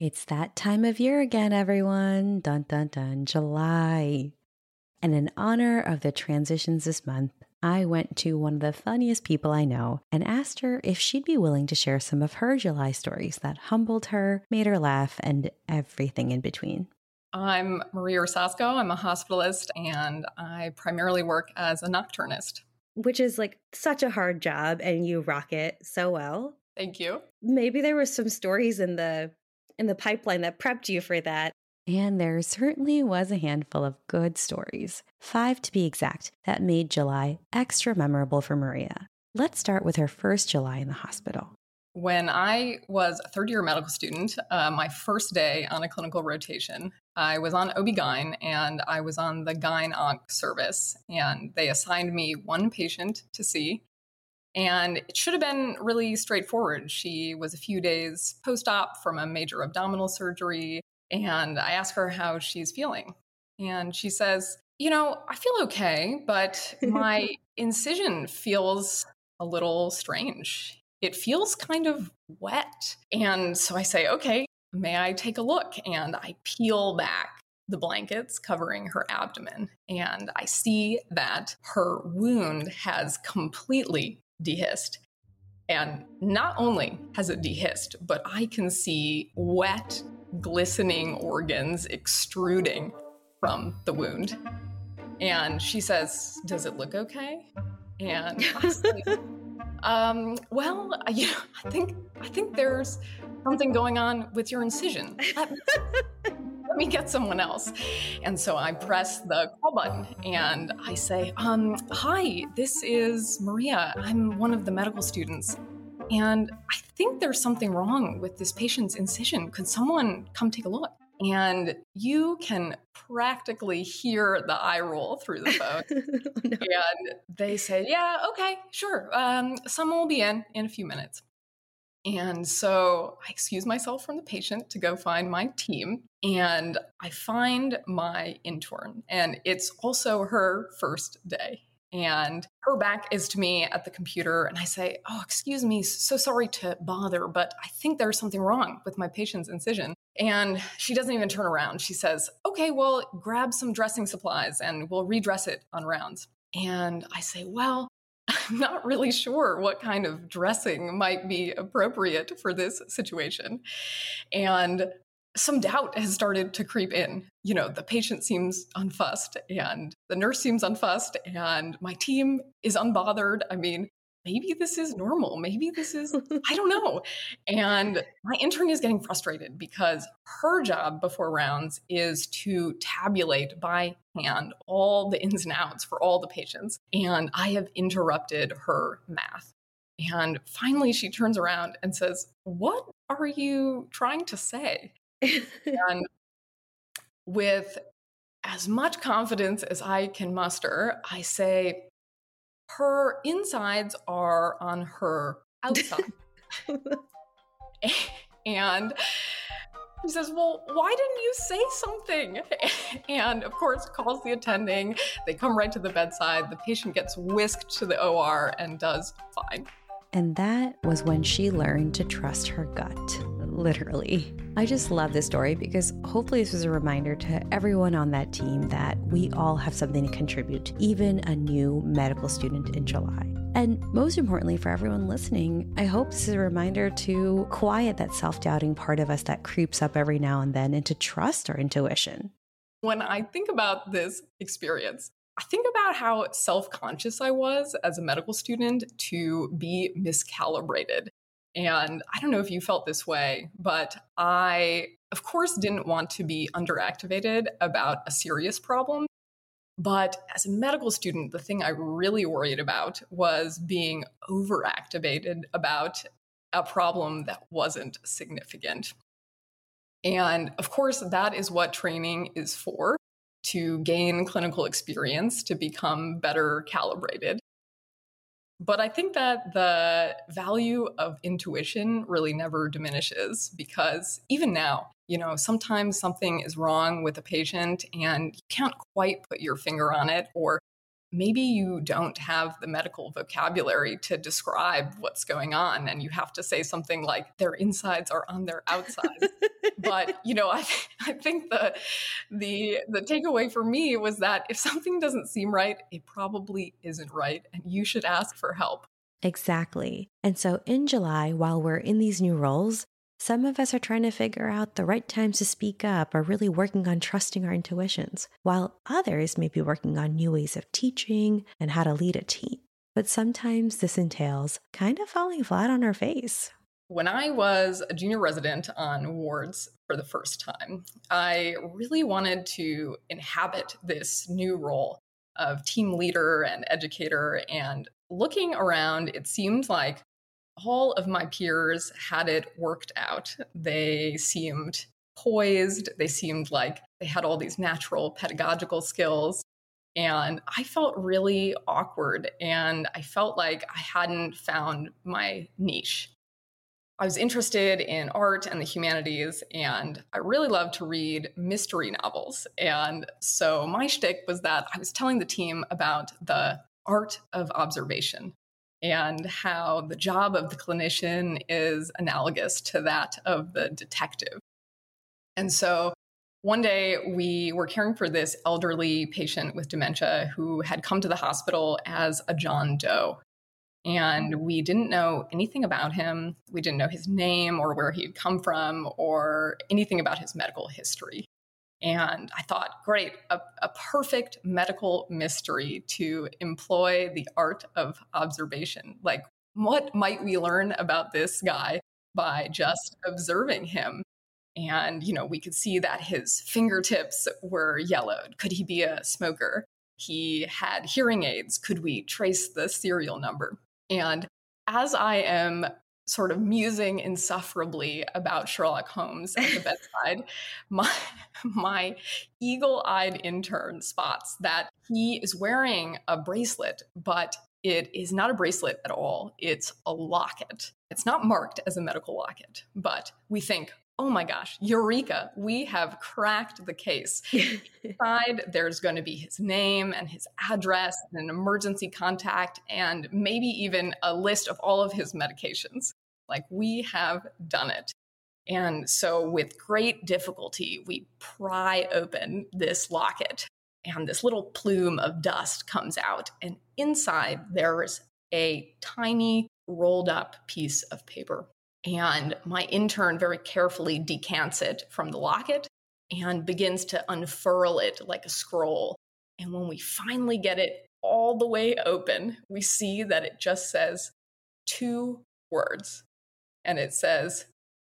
It's that time of year again, everyone. Dun dun dun, July. And in honor of the transitions this month, I went to one of the funniest people I know and asked her if she'd be willing to share some of her July stories that humbled her, made her laugh, and everything in between. I'm Maria Rosasco. I'm a hospitalist, and I primarily work as a nocturnist. Which is like such a hard job, and you rock it so well. Thank you. Maybe there were some stories in the pipeline that prepped you for that. And there certainly was a handful of good stories, 5 to be exact, that made July extra memorable for Maria. Let's start with her first July in the hospital. When I was a third-year medical student, my first day on a clinical rotation, I was on OB-GYN and I was on the GYN-ONC service, and they assigned me one patient to see. And it should have been really straightforward. She was a few days post-op from a major abdominal surgery, and I asked her how she's feeling. And she says, I feel okay, but my incision feels a little strange. It feels kind of wet. And so I say, okay, may I take a look? And I peel back the blankets covering her abdomen, and I see that her wound has completely dehisced. And not only has it dehisced, but I can see wet, glistening organs extruding from the wound. And she says, "Does it look okay?" And I say, I think there's something going on with your incision. Let me get someone else. And so I press the call button and I say, hi, this is Maria. I'm one of the medical students. And I think there's something wrong with this patient's incision. Could someone come take a look? And you can practically hear the eye roll through the phone. No. And they say, yeah, okay, sure. Someone will be in a few minutes. And so I excuse myself from the patient to go find my team, and I find my intern, and it's also her first day. And her back is to me at the computer, and I say, oh, excuse me, so sorry to bother, but I think there's something wrong with my patient's incision. And she doesn't even turn around. She says, okay, well, grab some dressing supplies and we'll redress it on rounds. And I say, well, I'm not really sure what kind of dressing might be appropriate for this situation. And some doubt has started to creep in. The patient seems unfussed and the nurse seems unfussed and my team is unbothered. I mean, maybe this is normal. Maybe this is, I don't know. And my intern is getting frustrated because her job before rounds is to tabulate by hand all the ins and outs for all the patients. And I have interrupted her math. And finally, she turns around and says, what are you trying to say? And with as much confidence as I can muster, I say, her insides are on her outside. And she says, well, why didn't you say something? And of course, calls the attending. They come right to the bedside. The patient gets whisked to the OR and does fine. And that was when she learned to trust her gut, literally. I just love this story because hopefully this was a reminder to everyone on that team that we all have something to contribute, even a new medical student in July. And most importantly, for everyone listening, I hope this is a reminder to quiet that self-doubting part of us that creeps up every now and then and to trust our intuition. When I think about this experience, I think about how self-conscious I was as a medical student to be miscalibrated. And I don't know if you felt this way, but I, of course, didn't want to be underactivated about a serious problem. But as a medical student, the thing I really worried about was being overactivated about a problem that wasn't significant. And of course, that is what training is for, to gain clinical experience, to become better calibrated. But I think that the value of intuition really never diminishes because even now, sometimes something is wrong with a patient and you can't quite put your finger on it, or maybe you don't have the medical vocabulary to describe what's going on, and you have to say something like their insides are on their outsides. But, I think the takeaway for me was that if something doesn't seem right, it probably isn't right, and you should ask for help. Exactly. And so in July, while we're in these new roles, some of us are trying to figure out the right times to speak up or really working on trusting our intuitions, while others may be working on new ways of teaching and how to lead a team. But sometimes this entails kind of falling flat on our face. When I was a junior resident on wards for the first time, I really wanted to inhabit this new role of team leader and educator. And looking around, it seemed like all of my peers had it worked out. They seemed poised. They seemed like they had all these natural pedagogical skills. And I felt really awkward, and I felt like I hadn't found my niche. I was interested in art and the humanities, and I really loved to read mystery novels. And so my shtick was that I was telling the team about the art of observation and how the job of the clinician is analogous to that of the detective. And so one day we were caring for this elderly patient with dementia who had come to the hospital as a John Doe. And we didn't know anything about him. We didn't know his name or where he'd come from or anything about his medical history. And I thought, great, a perfect medical mystery to employ the art of observation. Like, what might we learn about this guy by just observing him? And, we could see that his fingertips were yellowed. Could he be a smoker? He had hearing aids. Could we trace the serial number? And as I am sort of musing insufferably about Sherlock Holmes at the bedside, my eagle-eyed intern spots that he is wearing a bracelet, but it is not a bracelet at all. It's a locket. It's not marked as a medical locket, but we think, oh my gosh, eureka, we have cracked the case. Inside, there's going to be his name and his address and an emergency contact and maybe even a list of all of his medications. Like, we have done it. And so with great difficulty, we pry open this locket and this little plume of dust comes out. And inside, there's a tiny rolled up piece of paper. And my intern very carefully decants it from the locket and begins to unfurl it like a scroll. And when we finally get it all the way open, we see that it just says 2 words. And it says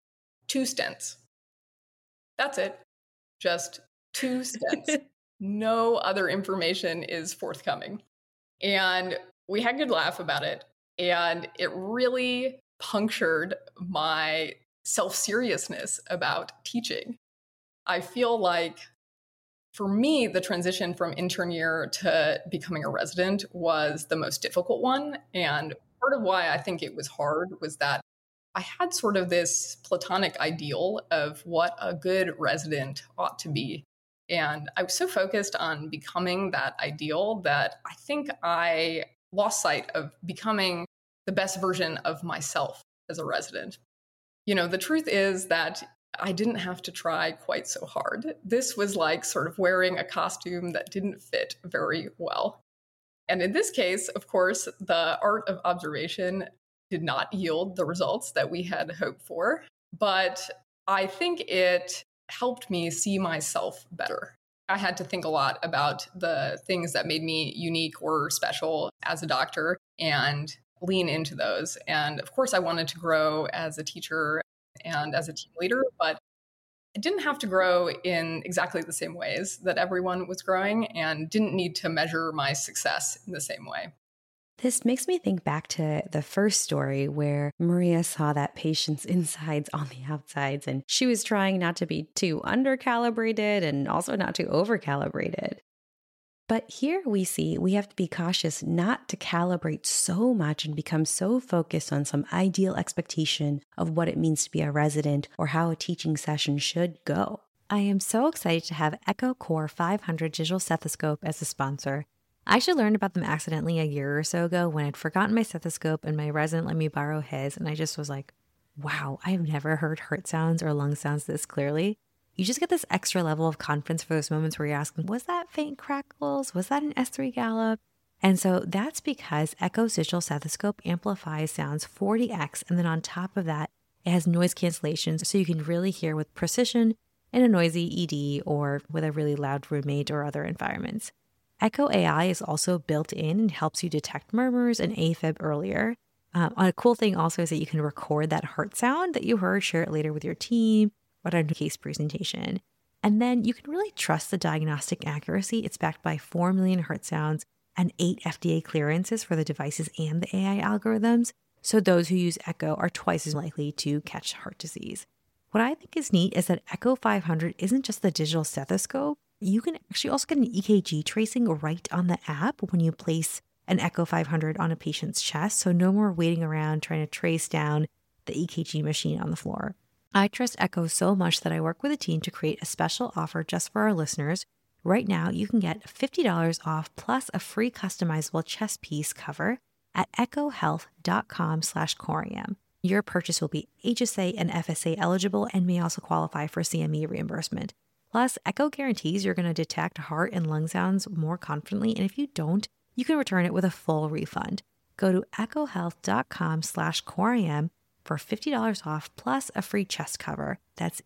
2 stents. That's it. Just 2 stents. No other information is forthcoming. And we had a good laugh about it. And it really punctured my self-seriousness about teaching. I feel like for me, the transition from intern year to becoming a resident was the most difficult one. And part of why I think it was hard was that I had sort of this platonic ideal of what a good resident ought to be. And I was so focused on becoming that ideal that I think I lost sight of becoming the best version of myself as a resident. The truth is that I didn't have to try quite so hard. This was like sort of wearing a costume that didn't fit very well. And in this case, of course, the art of observation did not yield the results that we had hoped for, but I think it helped me see myself better. I had to think a lot about the things that made me unique or special as a doctor and lean into those. And of course, I wanted to grow as a teacher and as a team leader, but I didn't have to grow in exactly the same ways that everyone was growing and didn't need to measure my success in the same way. This makes me think back to the first story where Maria saw that patient's insides on the outsides, and she was trying not to be too undercalibrated and also not too overcalibrated. But here we see we have to be cautious not to calibrate so much and become so focused on some ideal expectation of what it means to be a resident or how a teaching session should go. I am so excited to have Echo Core 500 digital stethoscope as a sponsor. I actually learned about them accidentally a year or so ago when I'd forgotten my stethoscope and my resident let me borrow his. And I just was like, wow, I have never heard heart sounds or lung sounds this clearly. You just get this extra level of confidence for those moments where you're asking, was that faint crackles? Was that an S3 gallop? And so that's because Echo's digital stethoscope amplifies sounds 40x. And then on top of that, it has noise cancellation so you can really hear with precision in a noisy ED or with a really loud roommate or other environments. Echo AI is also built in and helps you detect murmurs and AFib earlier. A cool thing also is that you can record that heart sound that you heard, share it later with your team or on a case presentation. And then you can really trust the diagnostic accuracy. It's backed by 4 million heart sounds and 8 FDA clearances for the devices and the AI algorithms. So those who use Echo are twice as likely to catch heart disease. What I think is neat is that Echo 500 isn't just the digital stethoscope. You can actually also get an EKG tracing right on the app when you place an Echo 500 on a patient's chest. So no more waiting around trying to trace down the EKG machine on the floor. I trust Echo so much that I work with a team to create a special offer just for our listeners. Right now, you can get $50 off plus a free customizable chest piece cover at echohealth.com/Corium. Your purchase will be HSA and FSA eligible and may also qualify for CME reimbursement. Plus, Echo guarantees you're going to detect heart and lung sounds more confidently, and if you don't, you can return it with a full refund. Go to echohealth.com/Corium for $50 off plus a free chest cover. That's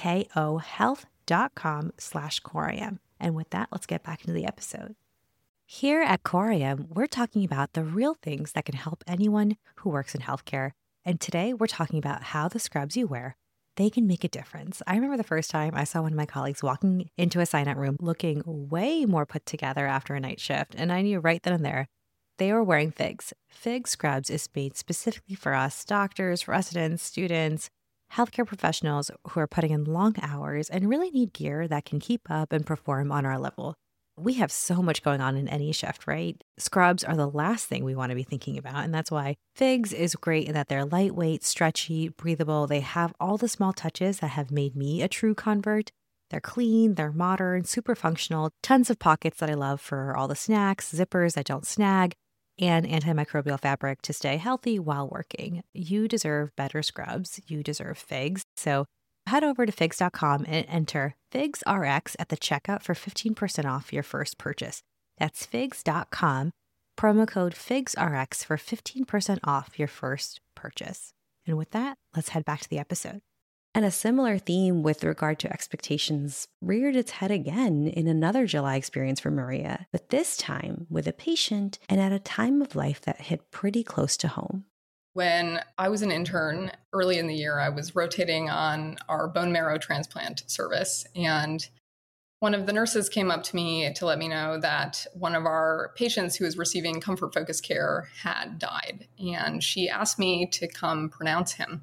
ekohealth.com/Corium. And with that, let's get back into the episode. Here at Corium, we're talking about the real things that can help anyone who works in healthcare. And today we're talking about how the scrubs you wear, they can make a difference. I remember the first time I saw one of my colleagues walking into a sign-out room looking way more put together after a night shift. And I knew right then and there, they were wearing FIGS. FIGS Scrubs is made specifically for us, doctors, residents, students, healthcare professionals who are putting in long hours and really need gear that can keep up and perform on our level. We have so much going on in any shift, right? Scrubs are the last thing we want to be thinking about. And that's why FIGS is great in that they're lightweight, stretchy, breathable. They have all the small touches that have made me a true convert. They're clean, they're modern, super functional, tons of pockets that I love for all the snacks, zippers that don't snag, and antimicrobial fabric to stay healthy while working. You deserve better scrubs. You deserve FIGS. So head over to figs.com and enter FIGSRX at the checkout for 15% off your first purchase. That's figs.com, promo code FIGSRX for 15% off your first purchase. And with that, let's head back to the episode. And a similar theme with regard to expectations reared its head again in another July experience for Maria, but this time with a patient and at a time of life that hit pretty close to home. When I was an intern early in the year, I was rotating on our bone marrow transplant service, and one of the nurses came up to me to let me know that one of our patients who was receiving Comfort Focus care had died, and she asked me to come pronounce him.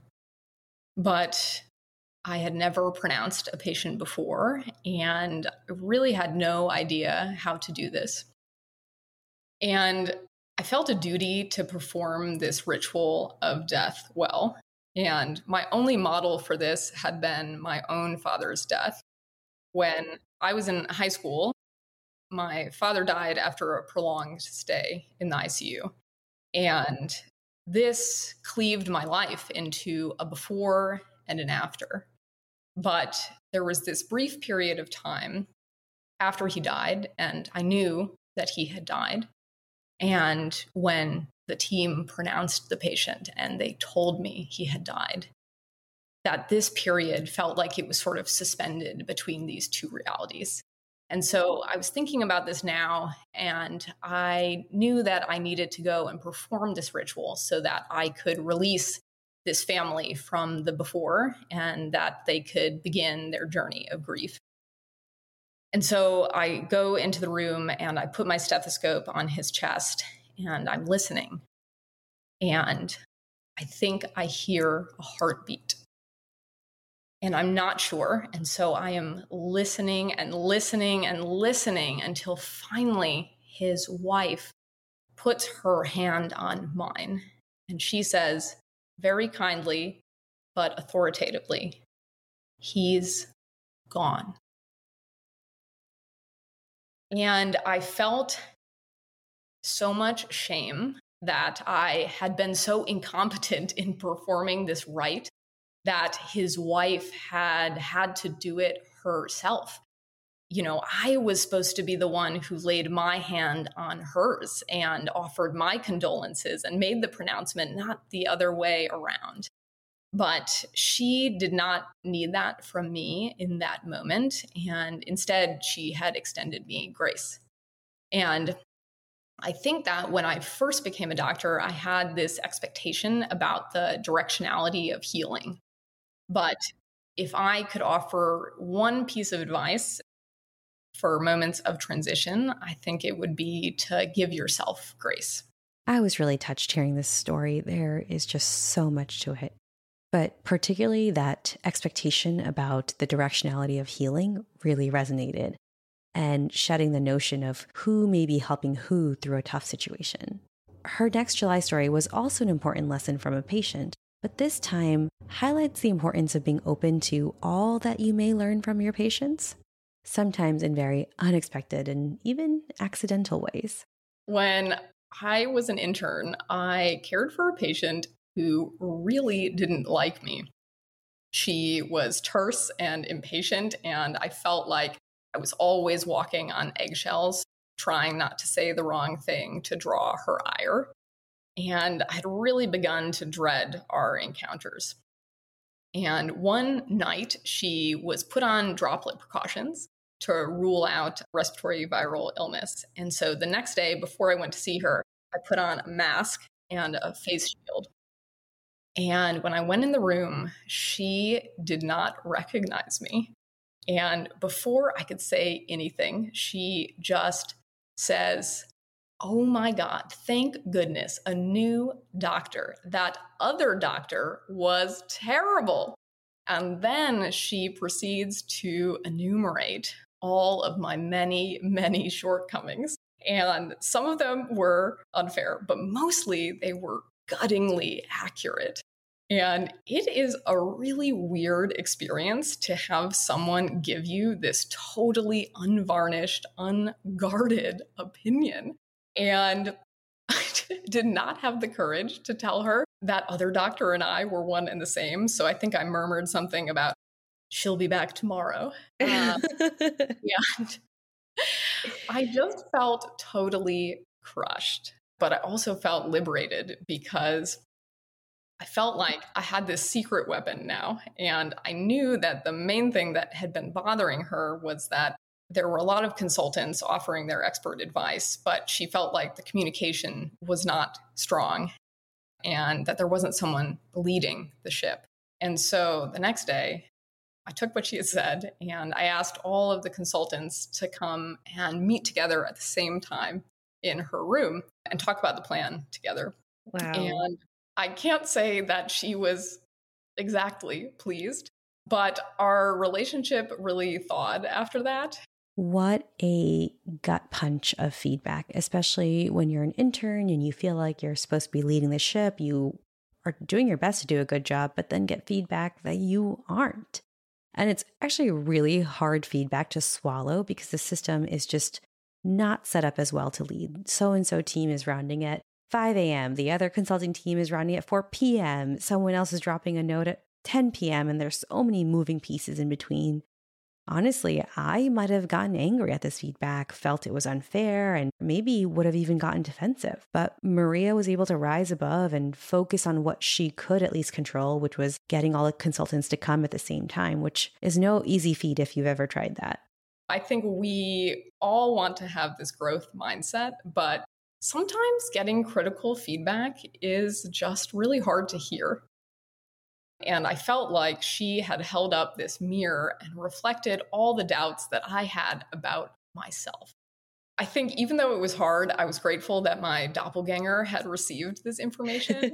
But I had never pronounced a patient before and really had no idea how to do this. And I felt a duty to perform this ritual of death well. And my only model for this had been my own father's death. When I was in high school, my father died after a prolonged stay in the ICU. And this cleaved my life into a before and an after. But there was this brief period of time after he died, and I knew that he had died. And when the team pronounced the patient and they told me he had died, that this period felt like it was sort of suspended between these two realities. And so I was thinking about this now, and I knew that I needed to go and perform this ritual so that I could release this family from the before and that they could begin their journey of grief. And so I go into the room and I put my stethoscope on his chest and I'm listening. And I think I hear a heartbeat. And I'm not sure. And so I am listening and listening and listening until finally his wife puts her hand on mine. And she says, very kindly, but authoritatively, he's gone. And I felt so much shame that I had been so incompetent in performing this rite that his wife had to do it herself. I was supposed to be the one who laid my hand on hers and offered my condolences and made the pronouncement, not the other way around. But she did not need that from me in that moment. And instead, she had extended me grace. And I think that when I first became a doctor, I had this expectation about the directionality of healing. But if I could offer one piece of advice for moments of transition, I think it would be to give yourself grace. I was really touched hearing this story. There is just so much to it. But particularly that expectation about the directionality of healing really resonated, and shedding the notion of who may be helping who through a tough situation. Her next July story was also an important lesson from a patient, but this time highlights the importance of being open to all that you may learn from your patients, sometimes in very unexpected and even accidental ways. When I was an intern, I cared for a patient who really didn't like me. She was terse and impatient, and I felt like I was always walking on eggshells, trying not to say the wrong thing to draw her ire. And I had really begun to dread our encounters. And one night, she was put on droplet precautions to rule out respiratory viral illness. And so the next day, before I went to see her, I put on a mask and a face shield. And when I went in the room, she did not recognize me. And before I could say anything, she just says, "Oh my God, thank goodness, a new doctor. That other doctor was terrible." And then she proceeds to enumerate all of my many, many shortcomings. And some of them were unfair, but mostly they were guttingly accurate. And it is a really weird experience to have someone give you this totally unvarnished, unguarded opinion. And I did not have the courage to tell her that other doctor and I were one and the same. So I think I murmured something about, "She'll be back tomorrow." And I just felt totally crushed. But I also felt liberated because I felt like I had this secret weapon now. And I knew that the main thing that had been bothering her was that there were a lot of consultants offering their expert advice, but she felt like the communication was not strong and that there wasn't someone leading the ship. And so the next day, I took what she had said and I asked all of the consultants to come and meet together at the same time in her room and talk about the plan together. Wow. And I can't say that she was exactly pleased, but our relationship really thawed after that. What a gut punch of feedback, especially when you're an intern and you feel like you're supposed to be leading the ship. You are doing your best to do a good job, but then get feedback that you aren't. And it's actually really hard feedback to swallow because the system is just not set up as well to lead. So-and-so team is rounding at 5 a.m. The other consulting team is rounding at 4 p.m. Someone else is dropping a note at 10 p.m. And there's so many moving pieces in between. Honestly, I might have gotten angry at this feedback, felt it was unfair, and maybe would have even gotten defensive. But Maria was able to rise above and focus on what she could at least control, which was getting all the consultants to come at the same time, which is no easy feat if you've ever tried that. I think we all want to have this growth mindset, but sometimes getting critical feedback is just really hard to hear. And I felt like she had held up this mirror and reflected all the doubts that I had about myself. I think even though it was hard, I was grateful that my doppelganger had received this information.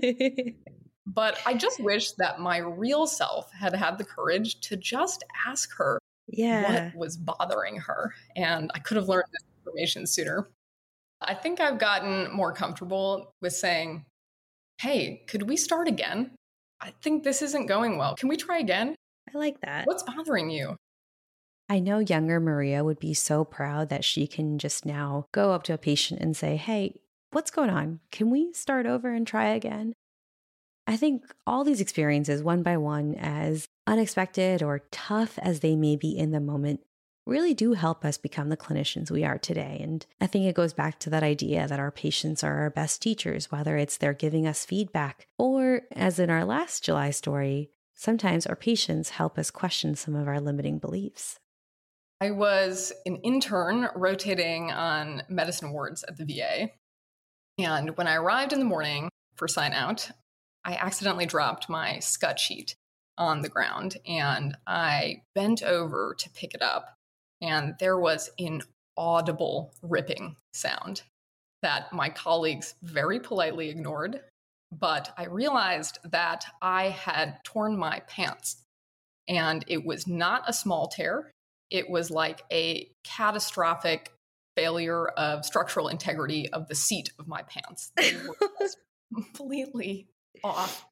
But I just wish that my real self had had the courage to just ask her what was bothering her. And I could have learned this information sooner. I think I've gotten more comfortable with saying, "Hey, could we start again? I think this isn't going well. Can we try again? I like that. What's bothering you?" I know younger Maria would be so proud that she can just now go up to a patient and say, "Hey, What's going on? Can we start over and try again? I think all these experiences, one by one, as unexpected or tough as they may be in the moment, really do help us become the clinicians we are today. And I think it goes back to that idea that our patients are our best teachers, whether it's they're giving us feedback or, as in our last July story, sometimes our patients help us question some of our limiting beliefs. I was an intern rotating on medicine wards at the VA. And when I arrived in the morning for sign out, I accidentally dropped my SCUT sheet on the ground, and I bent over to pick it up. And there was an audible ripping sound that my colleagues very politely ignored. But I realized that I had torn my pants, and it was not a small tear. It was like a catastrophic failure of structural integrity of the seat of my pants. They were just completely off.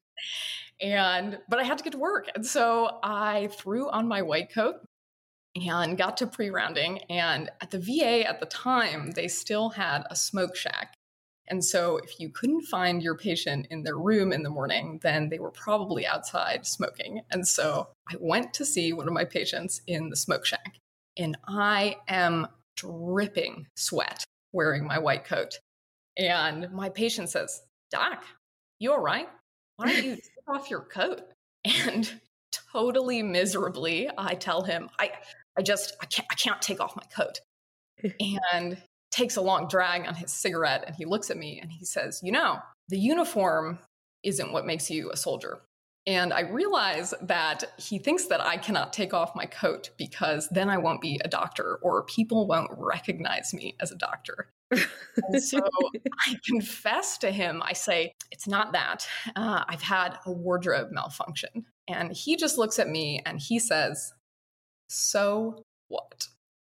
But I had to get to work. And so I threw on my white coat and got to pre-rounding. And at the VA at the time, they still had a smoke shack. And so if you couldn't find your patient in their room in the morning, then they were probably outside smoking. And so I went to see one of my patients in the smoke shack, and I am dripping sweat wearing my white coat. And my patient says, "Doc, you all right? Why don't you take off your coat?" And totally miserably, I tell him, I can't take off my coat. And takes a long drag on his cigarette, and he looks at me and he says, the uniform isn't what makes you a soldier. And I realize that he thinks that I cannot take off my coat because then I won't be a doctor, or people won't recognize me as a doctor. And so I confess to him, I say, "It's not that. I've had a wardrobe malfunction." And he just looks at me and he says, "So what?"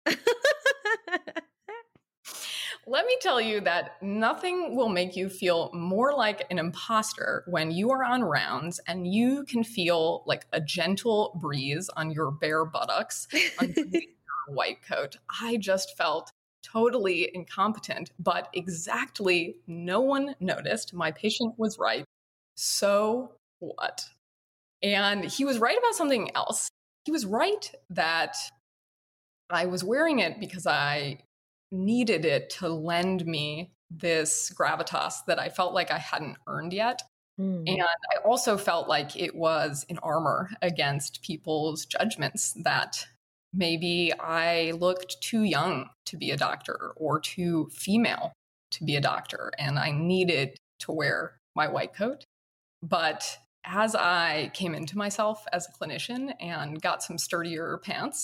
Let me tell you that nothing will make you feel more like an imposter when you are on rounds and you can feel like a gentle breeze on your bare buttocks underneath your white coat. I just felt totally incompetent, but exactly no one noticed. My patient was right. So what? And he was right about something else. He was right that I was wearing it because I needed it to lend me this gravitas that I felt like I hadn't earned yet. And I also felt like it was an armor against people's judgments that maybe I looked too young to be a doctor or too female to be a doctor, and I needed to wear my white coat. But as I came into myself as a clinician and got some sturdier pants,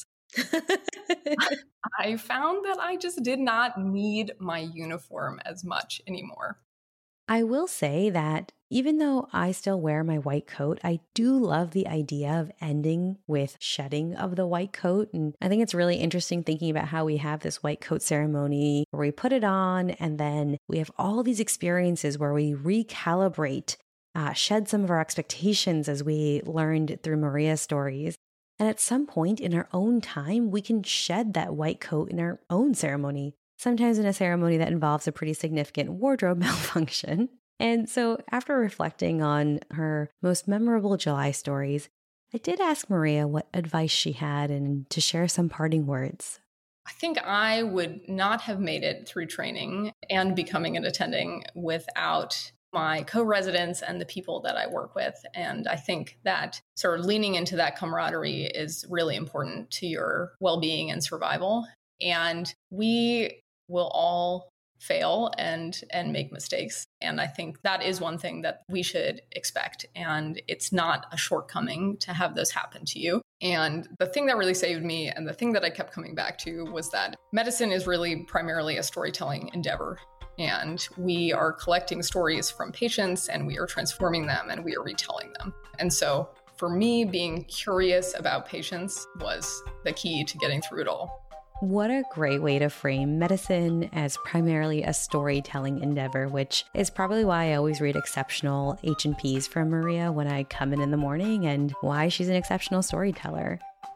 I found that I just did not need my uniform as much anymore. I will say that even though I still wear my white coat, I do love the idea of ending with shedding of the white coat. And I think it's really interesting thinking about how we have this white coat ceremony where we put it on, and then we have all these experiences where we recalibrate, shed some of our expectations as we learned through Maria's stories. And at some point in our own time, we can shed that white coat in our own ceremony, sometimes in a ceremony that involves a pretty significant wardrobe malfunction. And so after reflecting on her most memorable July stories, I did ask Maria what advice she had and to share some parting words. I think I would not have made it through training and becoming an attending without my co-residents and the people that I work with. And I think that sort of leaning into that camaraderie is really important to your well-being and survival. And we will all fail and make mistakes. And I think that is one thing that we should expect. And it's not a shortcoming to have those happen to you. And the thing that really saved me, and the thing that I kept coming back to, was that medicine is really primarily a storytelling endeavor. And we are collecting stories from patients, and we are transforming them, and we are retelling them. And so for me, being curious about patients was the key to getting through it all. What a great way to frame medicine as primarily a storytelling endeavor, which is probably why I always read exceptional H&Ps from Maria when I come in the morning, and why she's an exceptional storyteller.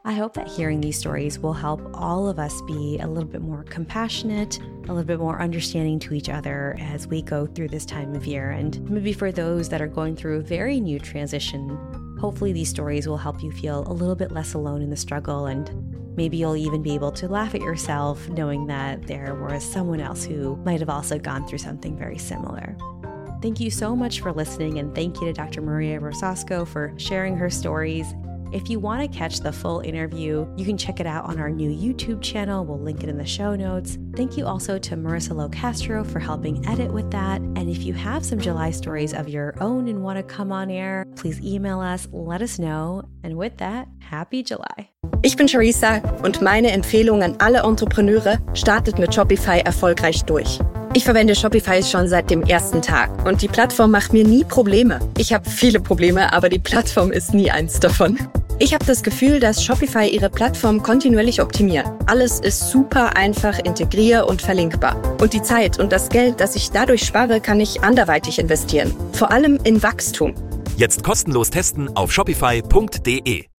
I hope that hearing these stories will help all of us be a little bit more compassionate, a little bit more understanding to each other as we go through this time of year. And maybe for those that are going through a very new transition, hopefully these stories will help you feel a little bit less alone in the struggle, and maybe you'll even be able to laugh at yourself knowing that there was someone else who might have also gone through something very similar. Thank you so much for listening, and thank you to Dr. Maria Rosasco for sharing her stories. If you want to catch the full interview, you can check it out on our new YouTube channel. We'll link it in the show notes. Thank you also to Marissa Locastro for helping edit with that. And if you have some July stories of your own and want to come on air, please email us, let us know. And with that, happy July. Ich bin Charissa und meine Empfehlung an alle Entrepreneure: startet mit Shopify erfolgreich durch. Ich verwende Shopify schon seit dem ersten Tag und die Plattform macht mir nie Probleme. Ich habe viele Probleme, aber die Plattform ist nie eins davon. Ich habe das Gefühl, dass Shopify ihre Plattform kontinuierlich optimiert. Alles ist super einfach, integrier- und verlinkbar. Und die Zeit und das Geld, das ich dadurch spare, kann ich anderweitig investieren. Vor allem in Wachstum. Jetzt kostenlos testen auf shopify.de.